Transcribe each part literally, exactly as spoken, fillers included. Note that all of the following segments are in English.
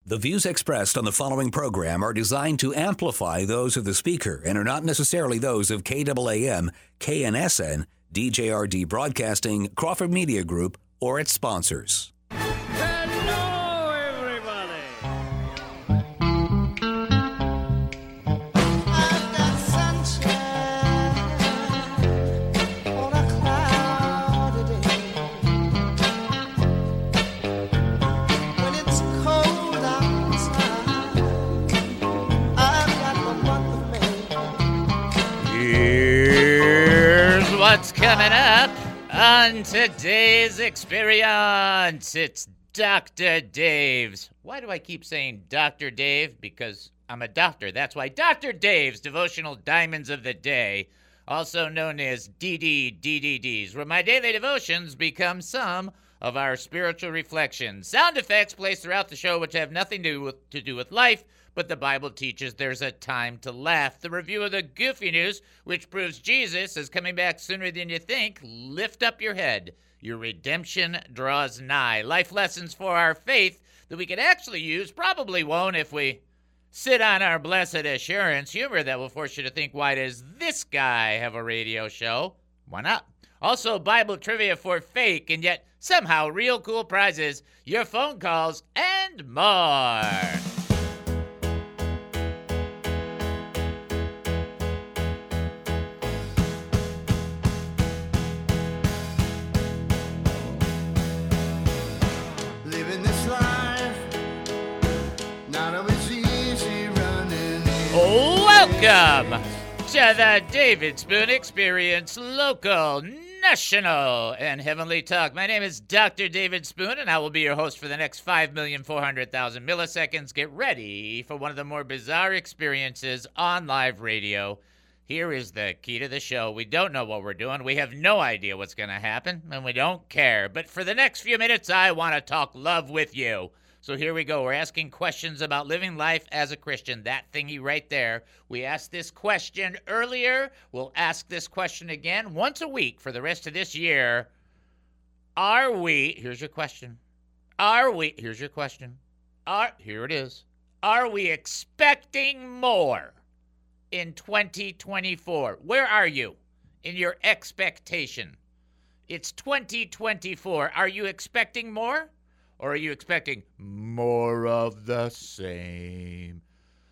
The views expressed on the following program are designed to amplify those of the speaker and are not necessarily those of K A A M, K N S N, D J R D Broadcasting, Crawford Media Group, or its sponsors. Hello, everybody! I've got sunshine on a cloudy day. When it's cold outside, I've got the month of May. Here's what's coming up on today's experience. It's Doctor Dave's. Why do I keep saying Doctor Dave? Because I'm a doctor. That's why Doctor Dave's Devotional Diamonds of the Day, also known as D D D D Ds, where my daily devotions become some of our spiritual reflections. Sound effects placed throughout the show which have nothing to do with, to do with life, but the Bible teaches there's a time to laugh. The review of the goofy news, which proves Jesus is coming back sooner than you think. Lift up your head. Your redemption draws nigh. Life lessons for our faith that we could actually use, probably won't if we sit on our blessed assurance. Humor that will force you to think, why does this guy have a radio show? Why not? Also, Bible trivia for fake and yet somehow real cool prizes, your phone calls, and more. Living this life, not always easy running. Welcome to the David Spoon Experience, local, national, and heavenly talk. My name is Doctor David Spoon, and I will be your host for the next five million four hundred thousand milliseconds. Get ready for one of the more bizarre experiences on live radio. Here is the key to the show. We don't know what we're doing. We have no idea what's going to happen, and we don't care. But for the next few minutes, I want to talk love with you. So here we go. We're asking questions about living life as a Christian. That thingy right there. We asked this question earlier. We'll ask this question again once a week for the rest of this year. Are we, here's your question. Are we, here's your question. Are, here it is. Are we expecting more in twenty twenty-four? Where are you in your expectation? It's twenty twenty-four. Are you expecting more? Or are you expecting more of the same?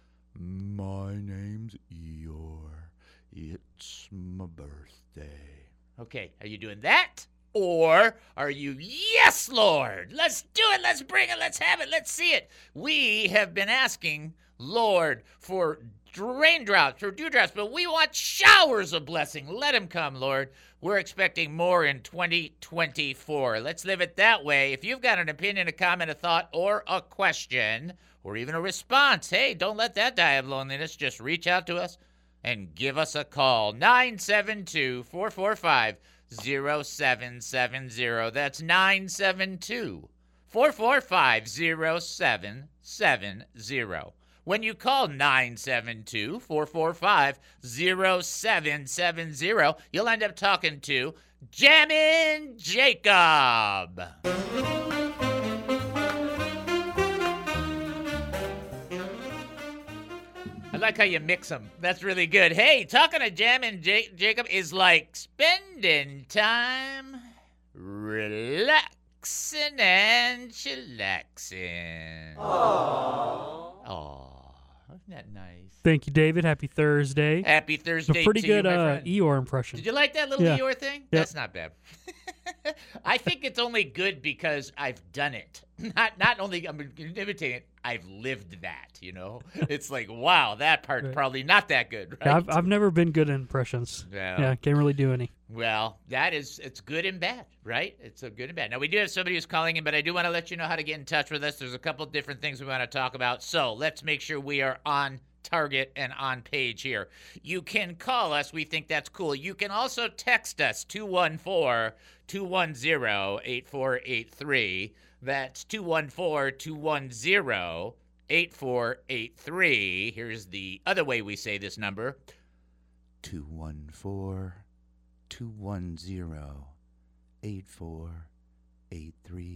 My name's Eeyore. It's my birthday. Okay, are you doing that? Or are you, yes, Lord, let's do it, let's bring it, let's have it, let's see it. We have been asking, Lord, for raindrops, for dewdrops, but we want showers of blessing. Let them come, Lord. We're expecting more in twenty twenty-four. Let's live it that way. If you've got an opinion, a comment, a thought, or a question, or even a response, hey, don't let that die of loneliness. Just reach out to us and give us a call. nine seven two, four four five, zero seven seven zero. That's nine seven two, four four five, zero seven seven zero. When you call nine seven two, four four five, zero seven seven zero, you'll end up talking to Jammin' Jacob. I like how you mix them. That's really good. Hey, talking to Jammin' J- Jacob is like spending time relaxing and chillaxing. Aww. Aww. Isn't that nice? Thank you, David. Happy Thursday. Happy Thursday a pretty to good you, my uh, friend. Eeyore impression. Did you like that little Yeah. Eeyore thing? Yep. That's not bad. I think it's only good because I've done it. Not not only I'm imitating it, I've lived that, you know? It's like, wow, that part's Right. probably not that good, right? Yeah, I've, I've never been good at impressions. Yeah. Yeah, can't really do any. Well, that is, it's good and bad, right? It's a good and bad. Now, we do have somebody who's calling in, but I do want to let you know how to get in touch with us. There's a couple different things we want to talk about. So let's make sure we are on target and on page here. You can call us. We think that's cool. You can also text us, two one four, two one zero, eight four eight three. That's two one four, two one zero, eight four eight three. Here's the other way we say this number. two one four, two one zero, eight four eight three.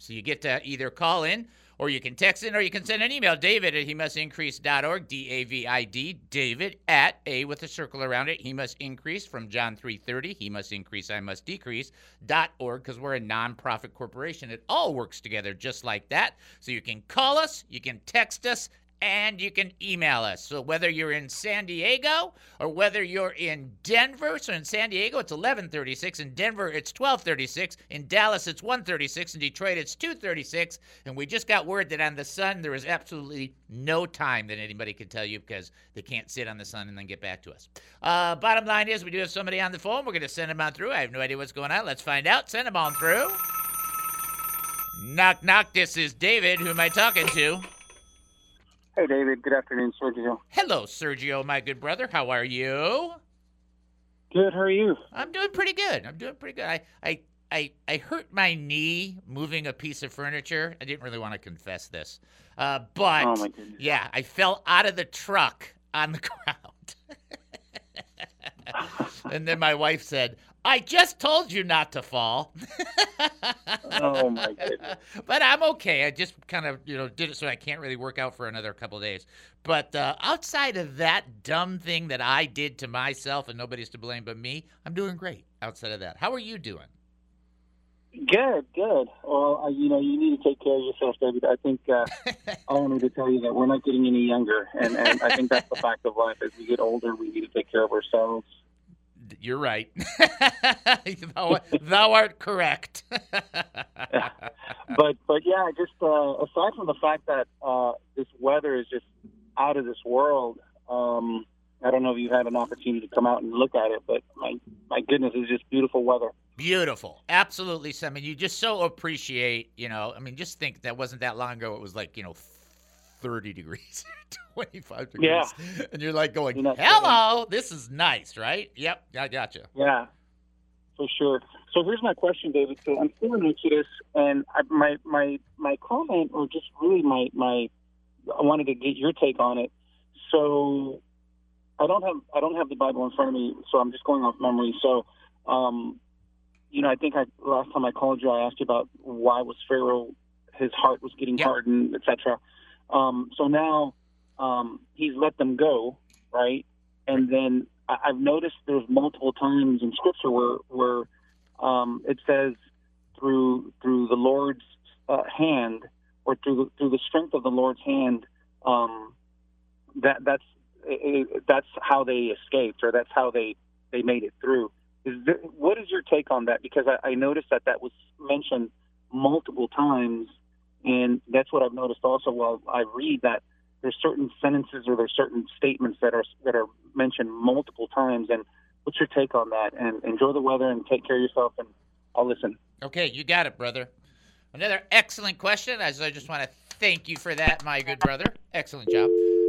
So you get to either call in, or you can text in, or you can send an email. David at he must increase dot org, D A V I D, David at A with a circle around it, he must increase from John three thirty, he must increase, I must decrease, dot org, because we're a nonprofit corporation. It all works together just like that. So you can call us, you can text us, and you can email us. So whether you're in San Diego or whether you're in Denver, so in San Diego it's eleven thirty-six, in Denver it's twelve thirty-six, in Dallas it's one thirty-six, in Detroit it's two thirty-six, and we just got word that on the sun there is absolutely no time that anybody can tell you because they can't sit on the sun and then get back to us. Uh, bottom line is we do have somebody on the phone. We're going to send them on through. I have no idea what's going on. Let's find out. Send them on through. Knock, knock. This is David. Who am I talking to? Hey, David. Good afternoon, Sergio. Hello, Sergio, my good brother. How are you? Good. How are you? I'm doing pretty good. I'm doing pretty good. I, I, I, I hurt my knee moving a piece of furniture. I didn't really want to confess this. Uh, but, Oh, my goodness. yeah, I fell out of the truck on the ground. And then my wife said, I just told you not to fall. Oh, my goodness. But I'm okay. I just kind of, you know, did it so I can't really work out for another couple of days. But uh, outside of that dumb thing that I did to myself, and nobody's to blame but me, I'm doing great outside of that. How are you doing? Good, good. Well, uh, you know, you need to take care of yourself, David. I think uh, I wanted to tell you that we're not getting any younger, and, and I think that's the fact of life. As we get older, we need to take care of ourselves. You're right. thou, thou art correct. But, but yeah, just uh, aside from the fact that uh, this weather is just out of this world, um, I don't know if you've had an opportunity to come out and look at it, but my, my goodness, it's just beautiful weather. Beautiful. Absolutely. I mean, you just so appreciate, you know, I mean, just think that wasn't that long ago. It was like, you know, thirty degrees, twenty-five degrees. Yeah. And you're like going, You're not hello, this is nice, right? Yep, I gotcha. Yeah, for sure. So here's my question, David. So I'm still in Exodus, and I, my my my comment, or just really my my, I wanted to get your take on it. So I don't have I don't have the Bible in front of me, so I'm just going off memory. So, um, you know, I think I last time I called you, I asked you about why was Pharaoh, his heart was getting Yep. hardened, et cetera. Um, so now um, he's let them go, right? And then I- I've noticed there's multiple times in Scripture where where um, it says through through the Lord's uh, hand, or through the, through the strength of the Lord's hand, um, that that's it, that's how they escaped, or that's how they, they made it through. Is there, what is your take on that? Because I, I noticed that that was mentioned multiple times, and that's what I've noticed also while I read that there's certain sentences or there's certain statements that are that are mentioned multiple times. And what's your take on that? And enjoy the weather and take care of yourself, and I'll listen. Okay, you got it, brother. Another excellent question. As I just want to thank you for that, my good brother. Excellent job.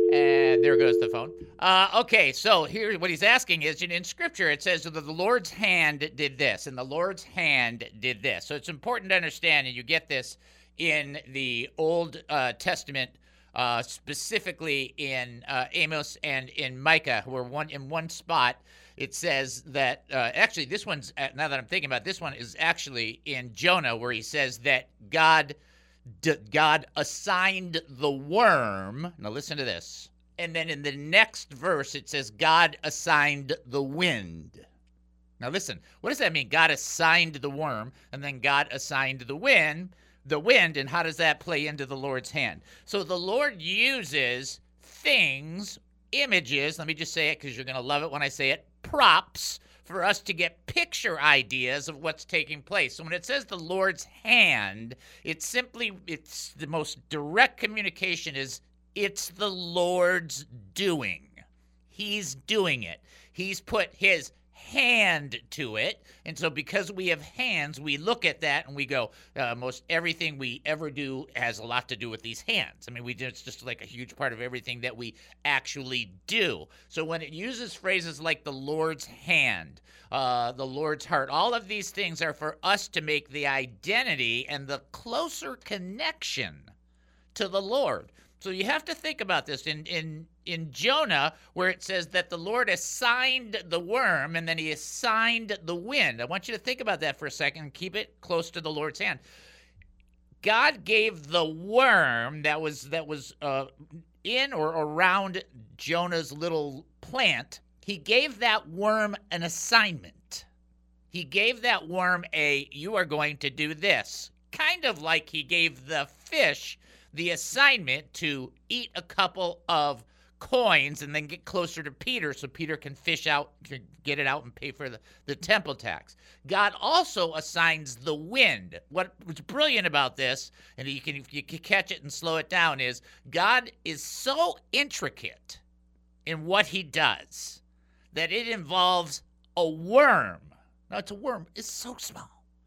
And there goes the phone. Uh, okay, so here what he's asking is, in, in Scripture, it says that the Lord's hand did this, and the Lord's hand did this. So it's important to understand, and you get this in the Old uh, Testament, uh, specifically in uh, Amos and in Micah, where one in one spot it says that, uh, actually this one's, uh, now that I'm thinking about it, this one is actually in Jonah, where he says that God D- God assigned the worm. Now listen to this. And then in the next verse, it says God assigned the wind. Now listen, what does that mean? God assigned the worm, and then God assigned the wind, the wind, and how does that play into the Lord's hand? So the Lord uses things, images, let me just say it because you're going to love it when I say it, props, for us to get picture ideas of what's taking place. So when it says the Lord's hand, it's simply, it's the most direct communication is it's the Lord's doing. He's doing it. He's put his hand to it. And so because we have hands, we look at that and we go, uh, most everything we ever do has a lot to do with these hands. I mean, we it's just like a huge part of everything that we actually do. So when it uses phrases like the Lord's hand, uh, the Lord's heart, all of these things are for us to make the identity and the closer connection to the Lord. So you have to think about this in in in Jonah, where it says that the Lord assigned the worm and then he assigned the wind. I want you to think about that for a second and keep it close to the Lord's hand. God gave the worm that was that was uh, in or around Jonah's little plant, he gave that worm an assignment. He gave that worm a, you are going to do this. Kind of like he gave the fish the assignment to eat a couple of coins and then get closer to Peter so Peter can fish out, can get it out and pay for the, the temple tax. God also assigns the wind. What was brilliant about this, and you can, you can catch it and slow it down, is God is so intricate in what he does that it involves a worm. Now, it's a worm. It's so small.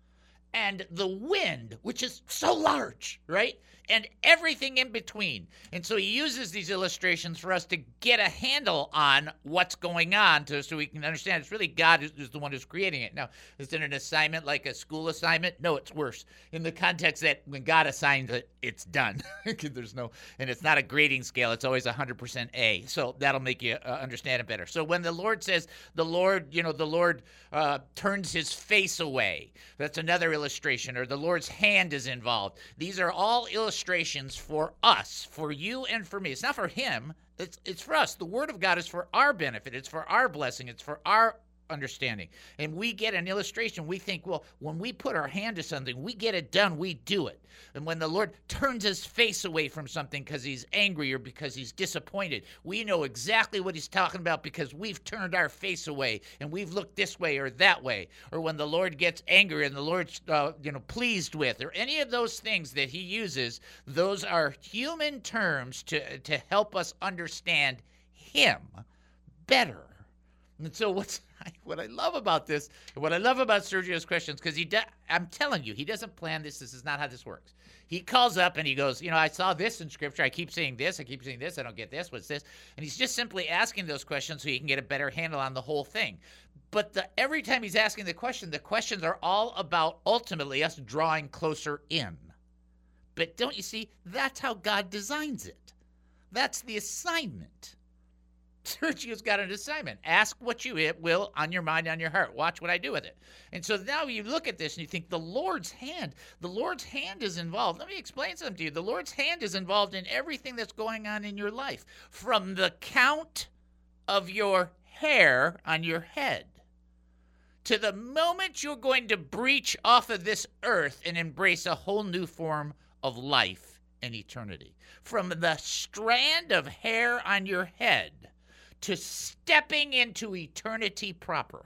And the wind, which is so large, right? And everything in between. And so he uses these illustrations for us to get a handle on what's going on to, so we can understand it's really God who's, who's the one who's creating it. Now, is it an assignment like a school assignment? No, it's worse. In the context that when God assigns it, it's done. There's no, and it's not a grading scale. It's always one hundred percent A. So that'll make you uh, understand it better. So when the Lord says, the Lord, you know, the Lord uh, turns his face away, that's another illustration, or the Lord's hand is involved. These are all illustrations for us, for you and for me. It's not for him. It's, it's for us. The Word of God is for our benefit. It's for our blessing. It's for our understanding. And we get an illustration. We think, well, when we put our hand to something, we get it done, we do it. And when the Lord turns his face away from something because he's angry or because he's disappointed, we know exactly what he's talking about because we've turned our face away and we've looked this way or that way. Or when the Lord gets angry and the Lord's uh, you know, pleased with, or any of those things that he uses, those are human terms to, to help us understand him better. And so what's what I love about this, what I love about Sergio's questions, because he, do, I'm telling you, he doesn't plan this. This is not how this works. He calls up and he goes, you know, I saw this in Scripture. I keep seeing this. I keep seeing this. I don't get this. What's this? And he's just simply asking those questions so he can get a better handle on the whole thing. But the, every time he's asking the question, the questions are all about ultimately us drawing closer in. But don't you see? That's how God designs it. That's the assignment. Sergio's got an assignment. Ask what you will on your mind, on your heart. Watch what I do with it. And so now you look at this and you think the Lord's hand, the Lord's hand is involved. Let me explain something to you. The Lord's hand is involved in everything that's going on in your life, from the count of your hair on your head to the moment you're going to breach off of this earth and embrace a whole new form of life and eternity. From the strand of hair on your head to stepping into eternity proper.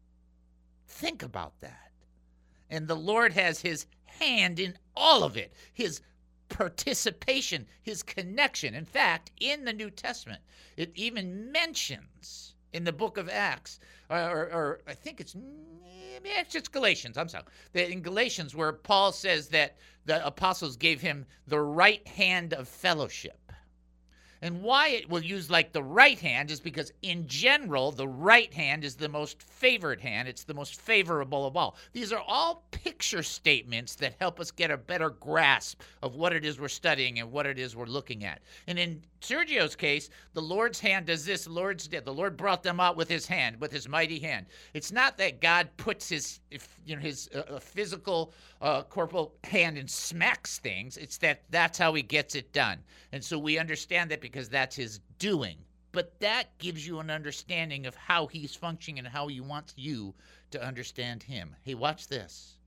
Think about that. And the Lord has his hand in all of it, his participation, his connection. In fact, in the New Testament, it even mentions in the book of Acts, or, or, or I think it's, it's just Galatians, I'm sorry, that in Galatians where Paul says that the apostles gave him the right hand of fellowship. And why it will use like the right hand is because in general, the right hand is the most favored hand. It's the most favorable of all. These are all picture statements that help us get a better grasp of what it is we're studying and what it is we're looking at. And in Sergio's case, the Lord's hand does this, the Lord's did. The Lord brought them out with his hand, with his mighty hand. It's not that God puts his, if, you know, his uh, physical, uh, corporal hand and smacks things. It's that that's how he gets it done. And so we understand that because that's his doing. But that gives you an understanding of how he's functioning and how he wants you to understand him. Hey, watch this.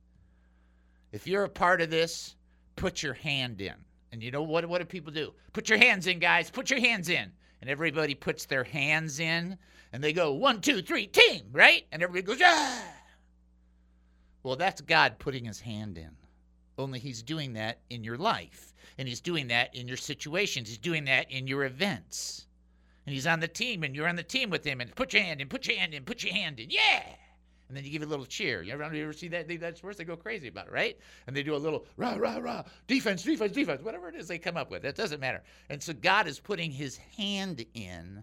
If you're a part of this, put your hand in. And you know what, what do people do? Put your hands in, guys. Put your hands in. And everybody puts their hands in, and they go, one, two, three, team, right? And everybody goes, ah! Well, that's God putting his hand in. Only he's doing that in your life. And he's doing that in your situations. He's doing that in your events. And he's on the team, and you're on the team with him. And put your hand in, put your hand in, put your hand in. Yeah! And then you give it a little cheer. You ever, you ever see that? They, that's worse. They go crazy about it, right? And they do a little rah, rah, rah, defense, defense, defense, whatever it is they come up with. It doesn't matter. And so God is putting his hand in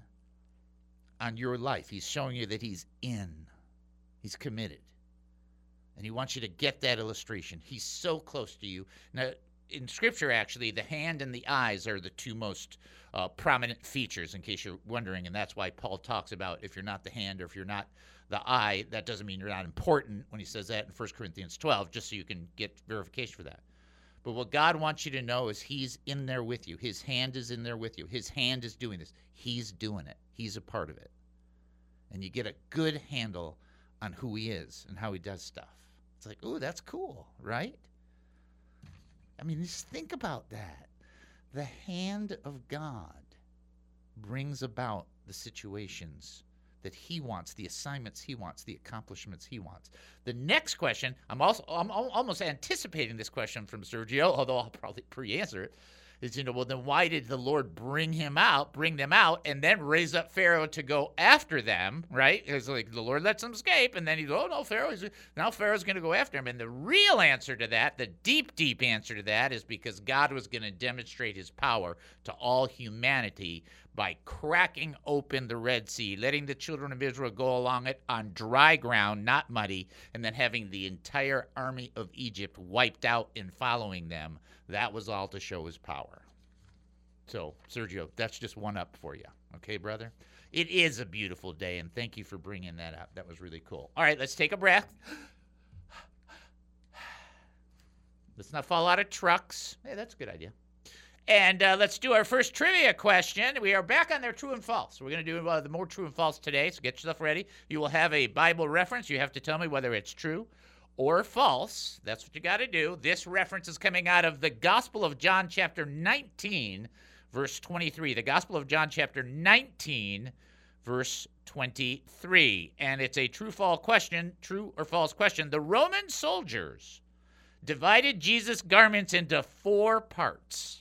on your life. He's showing you that he's in. He's committed. And he wants you to get that illustration. He's so close to you. Now, in Scripture, actually, the hand and the eyes are the two most uh, prominent features, in case you're wondering. And that's why Paul talks about if you're not the hand or if you're not the eye, that doesn't mean you're not important when he says that in First Corinthians twelve, just so you can get verification for that. But what God wants you to know is he's in there with you. His hand is in there with you. His hand is doing this. He's doing it. He's a part of it. And you get a good handle on who he is and how he does stuff. It's like, ooh, that's cool, right? I mean, just think about that. The hand of God brings about the situations that he wants, the assignments he wants, the accomplishments he wants. The next question, I'm also I'm al- almost anticipating this question from Sergio, although I'll probably pre-answer it, is, you know, well, then why did the Lord bring him out, bring them out, and then raise up Pharaoh to go after them, right? Because like the Lord lets them escape, and then he's, oh, no, Pharaoh, is, now Pharaoh's going to go after him. And the real answer to that, the deep, deep answer to that is because God was going to demonstrate his power to all humanity by cracking open the Red Sea, letting the children of Israel go along it on dry ground, not muddy, and then having the entire army of Egypt wiped out in following them. That was all to show his power. So, Sergio, that's just one up for you. Okay, brother? It is a beautiful day, and thank you for bringing that up. That was really cool. All right, let's take a breath. Let's not fall out of trucks. Hey, that's a good idea. And uh, let's do our first trivia question. We are back on their true and false. We're going to do uh, the more true and false today, so get yourself ready. You will have a Bible reference. You have to tell me whether it's true or false. That's what you got to do. This reference is coming out of the Gospel of John chapter nineteen, verse twenty-three. The Gospel of John chapter nineteen, verse twenty-three. And it's a true-false question, true or false question. The Roman soldiers divided Jesus' garments into four parts.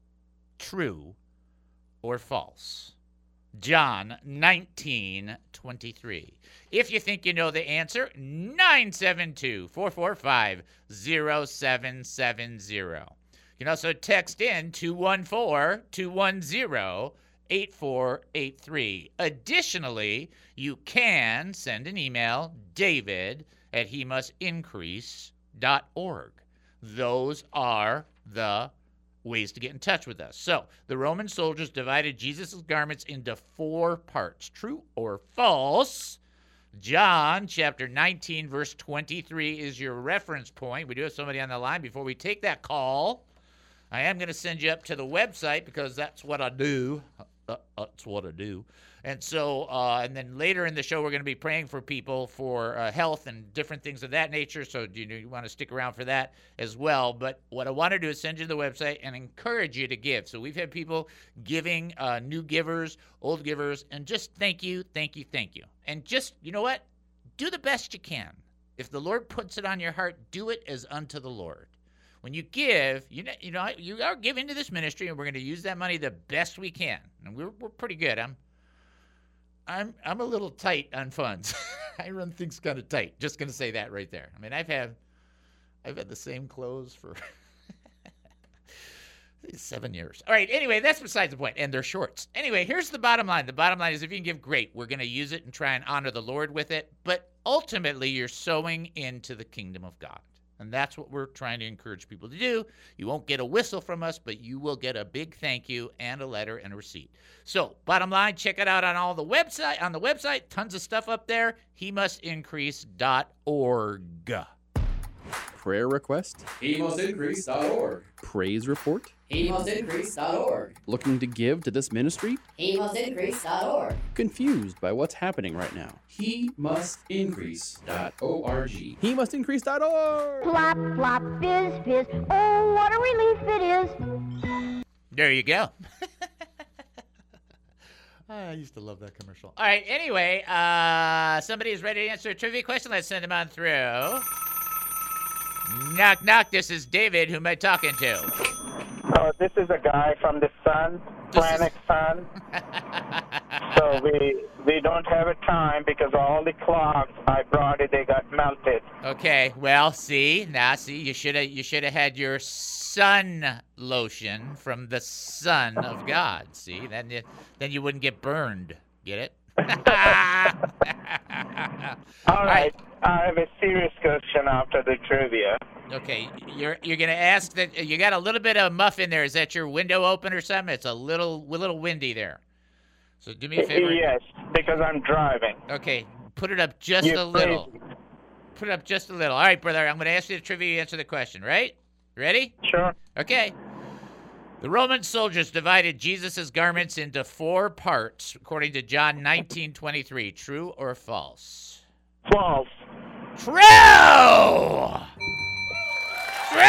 True or false? John nineteen twenty-three. If you think you know the answer, nine seven two, four four five, zero seven seven zero. You can also text in two one four, two one zero, eight four eight three. Additionally, you can send an email, david at he must increase dot org. Those are the ways to get in touch with us. So, the Roman soldiers divided Jesus' garments into four parts. True or false? John chapter nineteen, verse twenty-three is your reference point. We do have somebody on the line. Before we take that call, I am going to send you up to the website because that's what I do. Uh, that's what I do. And so, uh, and then later in the show, we're going to be praying for people for uh, health and different things of that nature. So you know, you want to stick around for that as well. But what I want to do is send you to the website and encourage you to give. So we've had people giving, uh, new givers, old givers, and just thank you, thank you, thank you. And just, you know what? Do the best you can. If the Lord puts it on your heart, do it as unto the Lord. When you give, you know, you know, you are giving to this ministry, and we're going to use that money the best we can. And we're we're pretty good. I'm I'm I'm a little tight on funds. I run things kind of tight. Just going to say that right there. I mean, I've had I've had the same clothes for seven years. All right. Anyway, that's besides the point. And they're shorts. Anyway, here's the bottom line. The bottom line is if you can give, great. We're going to use it and try and honor the Lord with it. But ultimately, you're sowing into the kingdom of God. And that's what we're trying to encourage people to do. You won't get a whistle from us, but you will get a big thank you and a letter and a receipt. So, bottom line, check it out on all the website on the website. Tons of stuff up there. he must increase dot org. Prayer request, he must increase dot org. praise report, he must increase dot org. looking to give to this ministry, he must increase dot org. confused by what's happening right now. he must increase dot org. He must increase dot org. Plop, plop, fizz, fizz. Oh, what a relief it is. There you go. I used to love that commercial. All right, anyway, uh, somebody is ready to answer a trivia question. Let's send them on through. Knock, knock. This is David. Who am I talking to? Oh, this is a guy from the sun, This planet is- sun. So we we don't have a time because all the clocks I brought it, they got melted. Okay, well, see, now see, you should have you should have had your sun lotion from the Son of God. See, then you, then you wouldn't get burned. Get it? All right, I have a serious question after the trivia. Okay, you're you're gonna ask that you got a little bit of muff in there. Is that your window open or something? It's a little a little windy there. So do me a favor. Yes, because I'm driving. Okay, put it up just You're a little. crazy. Put it up just a little. All right, brother. I'm gonna ask you the trivia. You answer the question, right? Ready? Sure. Okay. The Roman soldiers divided Jesus' garments into four parts, according to John nineteen twenty-three. True or false? False. True! True!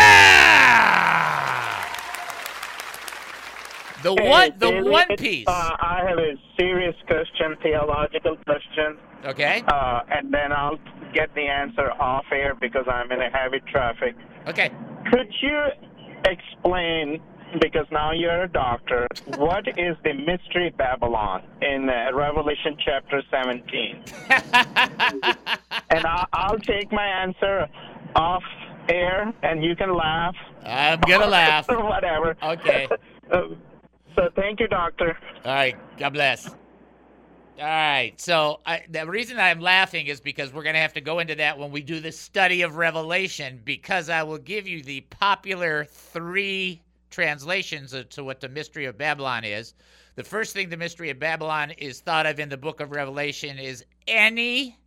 The Hey, one, the David, one piece. Uh, I have a serious question, theological question. Okay. Uh, and then I'll get the answer off air because I'm in a heavy traffic. Okay. Could you explain, because now you're a doctor, what is the mystery Babylon in uh, Revelation chapter seventeen? And I'll, I'll take my answer off air, and you can laugh. I'm going to laugh. Or whatever. Okay. Uh, so thank you, doctor. All right. God bless. All right. So I, the reason I'm laughing is because we're going to have to go into that when we do the study of Revelation, because I will give you the popular three translations to what the mystery of Babylon is. The first thing the mystery of Babylon is thought of in the book of Revelation is any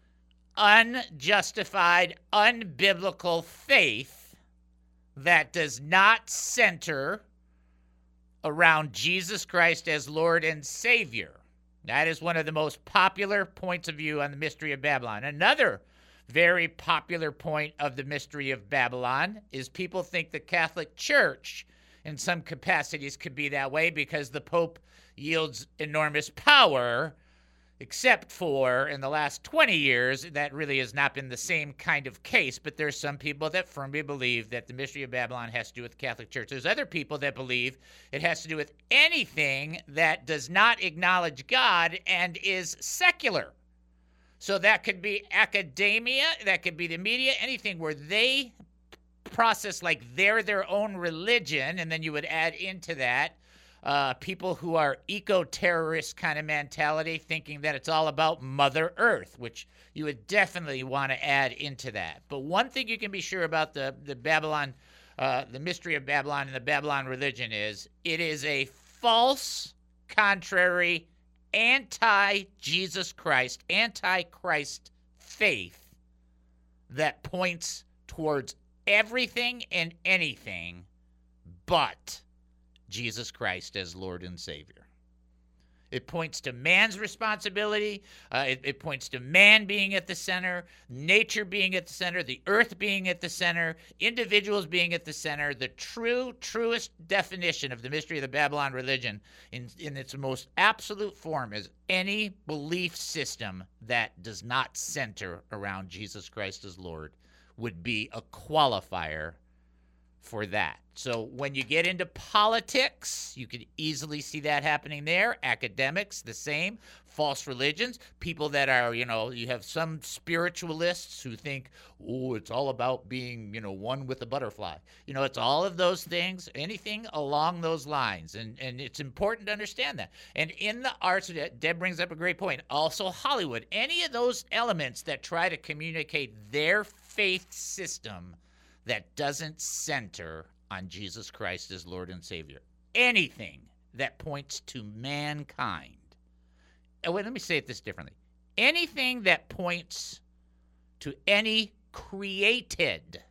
unjustified, unbiblical faith that does not center around Jesus Christ as Lord and Savior. That is one of the most popular points of view on the mystery of Babylon. Another very popular point of the mystery of Babylon is people think the Catholic Church in some capacities could be that way because the Pope yields enormous power, except for in the last twenty years, that really has not been the same kind of case. But there's some people that firmly believe that the mystery of Babylon has to do with the Catholic Church. There's other people that believe it has to do with anything that does not acknowledge God and is secular. So that could be academia, that could be the media, anything where they process like they're their own religion, and then you would add into that Uh, people who are eco-terrorist kind of mentality, thinking that it's all about Mother Earth, which you would definitely want to add into that. But one thing you can be sure about the, the Babylon, uh, the mystery of Babylon and the Babylon religion is it is a false, contrary, anti-Jesus Christ, anti-Christ faith that points towards everything and anything but Jesus Christ as Lord and Savior. It points to man's responsibility. Uh, it, it points to man being at the center, nature being at the center, the earth being at the center, individuals being at the center. The true, truest definition of the mystery of the Babylon religion in, in its most absolute form is any belief system that does not center around Jesus Christ as Lord would be a qualifier for that. So when you get into politics, you can easily see that happening there. Academics, the same. False religions, people that are, you know, you have some spiritualists who think, oh, it's all about being, you know, one with a butterfly. You know, it's all of those things, anything along those lines. And, and it's important to understand that. And in the arts, Deb brings up a great point. Also Hollywood, any of those elements that try to communicate their faith system that doesn't center on Jesus Christ as Lord and Savior. Anything that points to mankind. Oh, wait, let me say it this differently. Anything that points to any created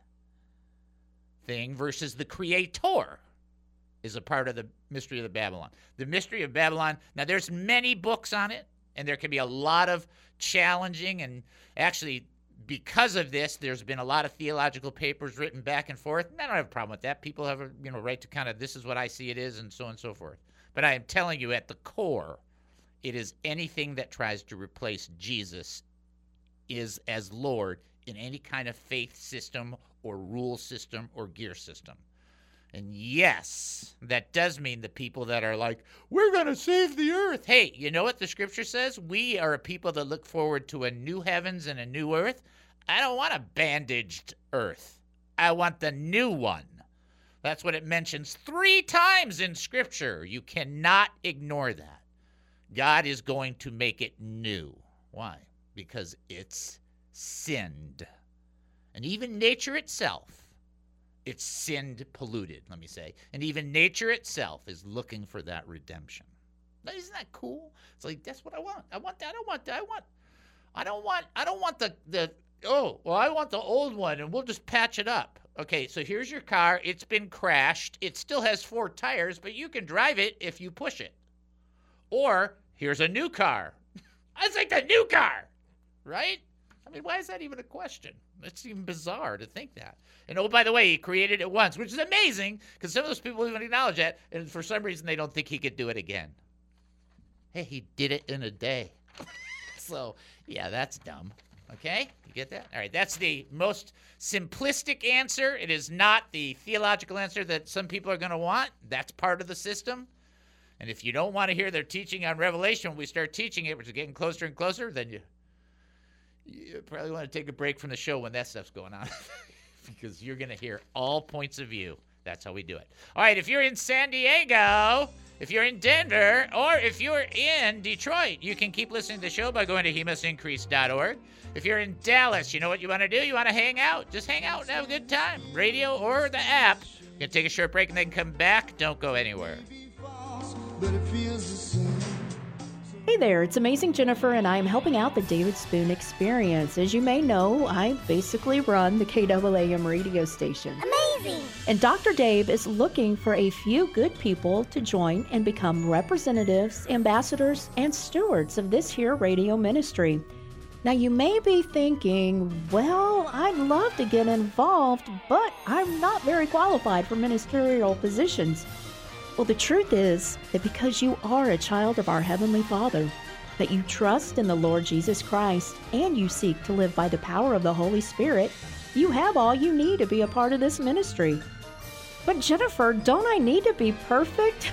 thing versus the creator is a part of the mystery of the Babylon. The mystery of Babylon, now there's many books on it, and there can be a lot of challenging and actually because of this, there's been a lot of theological papers written back and forth. And I don't have a problem with that. People have a you know right to kind of, this is what I see it is, and so on and so forth. But I am telling you, at the core, it is anything that tries to replace Jesus is as Lord in any kind of faith system or rule system or gear system. And yes, that does mean the people that are like, we're going to save the earth. Hey, you know what the scripture says? We are a people that look forward to a new heavens and a new earth. I don't want a bandaged earth. I want the new one. That's what it mentions three times in scripture. You cannot ignore that. God is going to make it new. Why? Because it's sinned. And even nature itself, it's sinned, polluted, let me say. And even nature itself is looking for that redemption. Now, isn't that cool? It's like, that's what I want. I want that. I want that. I want, I don't want, I don't want the, the, oh, well, I want the old one and we'll just patch it up. Okay, so here's your car. It's been crashed. It still has four tires, but you can drive it if you push it. Or here's a new car. It's like the new car, right? I mean, why is that even a question? It's even bizarre to think that. And oh, by the way, he created it once, which is amazing because some of those people even acknowledge that, and for some reason they don't think he could do it again. Hey, he did it in a day. So, yeah, that's dumb. Okay? You get that? All right, that's the most simplistic answer. It is not the theological answer that some people are going to want. That's part of the system. And if you don't want to hear their teaching on Revelation when we start teaching it, which is getting closer and closer, then you, you probably want to take a break from the show when that stuff's going on because you're going to hear all points of view. That's how we do it. All right, if you're in San Diego, if you're in Denver, or if you're in Detroit, you can keep listening to the show by going to he must increase dot org. If you're in Dallas, you know what you want to do? You want to hang out. Just hang out and have a good time. Radio or the app. You're going to take a short break and then come back. Don't go anywhere. Hey there, it's Amazing Jennifer, and I am helping out the David Spoon Experience. As you may know, I basically run the K A A M radio station. Amazing! And Doctor Dave is looking for a few good people to join and become representatives, ambassadors, and stewards of this here radio ministry. Now, you may be thinking, well, I'd love to get involved, but I'm not very qualified for ministerial positions. Well, the truth is that because you are a child of our Heavenly Father, that you trust in the Lord Jesus Christ, and you seek to live by the power of the Holy Spirit, you have all you need to be a part of this ministry. But Jennifer, don't I need to be perfect?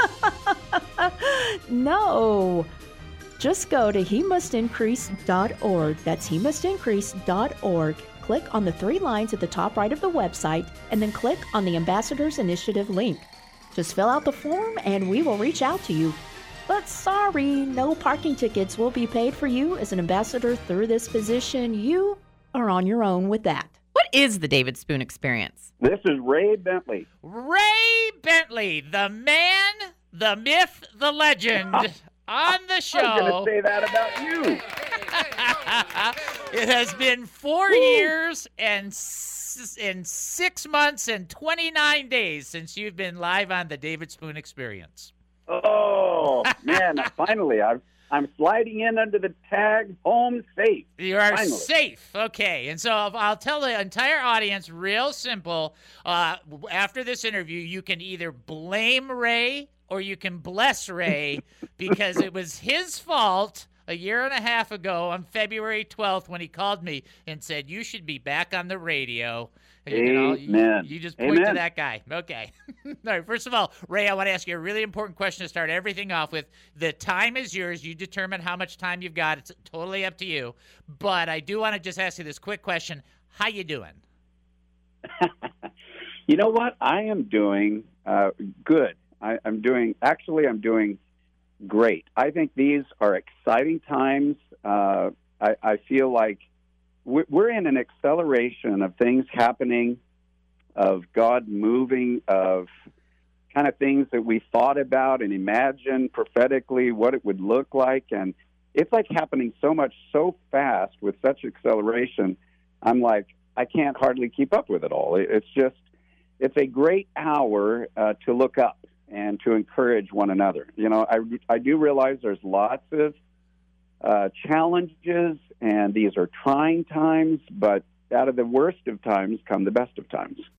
No. Just go to he must increase dot org. That's he must increase dot org. Click on the three lines at the top right of the website, and then click on the Ambassadors Initiative link. Just fill out the form and we will reach out to you. But sorry, no parking tickets will be paid for you as an ambassador through this position. You are on your own with that. What is the David Spoon Experience? This is Ray Bentley. Ray Bentley, the man, the myth, the legend, on the show. I was going to say that about you. It has been four Woo. years and in six months and twenty-nine days since you've been live on the David Spoon Experience. Oh, man, finally. I'm, I'm sliding in under the tag home safe. You are finally. safe. Okay. And so I'll tell the entire audience real simple. Uh, after this interview, you can either blame Ray or you can bless Ray because it was his fault a year and a half ago on February twelfth when he called me and said, you should be back on the radio. You know, Amen. You, you just point Amen. to that guy. Okay. All right. First of all, Ray, I want to ask you a really important question to start everything off with. The time is yours. You determine how much time you've got. It's totally up to you. But I do want to just ask you this quick question. How you doing? You know what? I am doing uh, good. I, I'm doing, actually, I'm doing great. I think these are exciting times. Uh, I, I feel like we're in an acceleration of things happening, of God moving, of kind of things that we thought about and imagined prophetically what it would look like. And it's like happening so much so fast with such acceleration. I'm like, I can't hardly keep up with it all. It's just, it's a great hour uh, to look up and to encourage one another. You know, I, I do realize there's lots of uh, challenges, and these are trying times, but out of the worst of times come the best of times.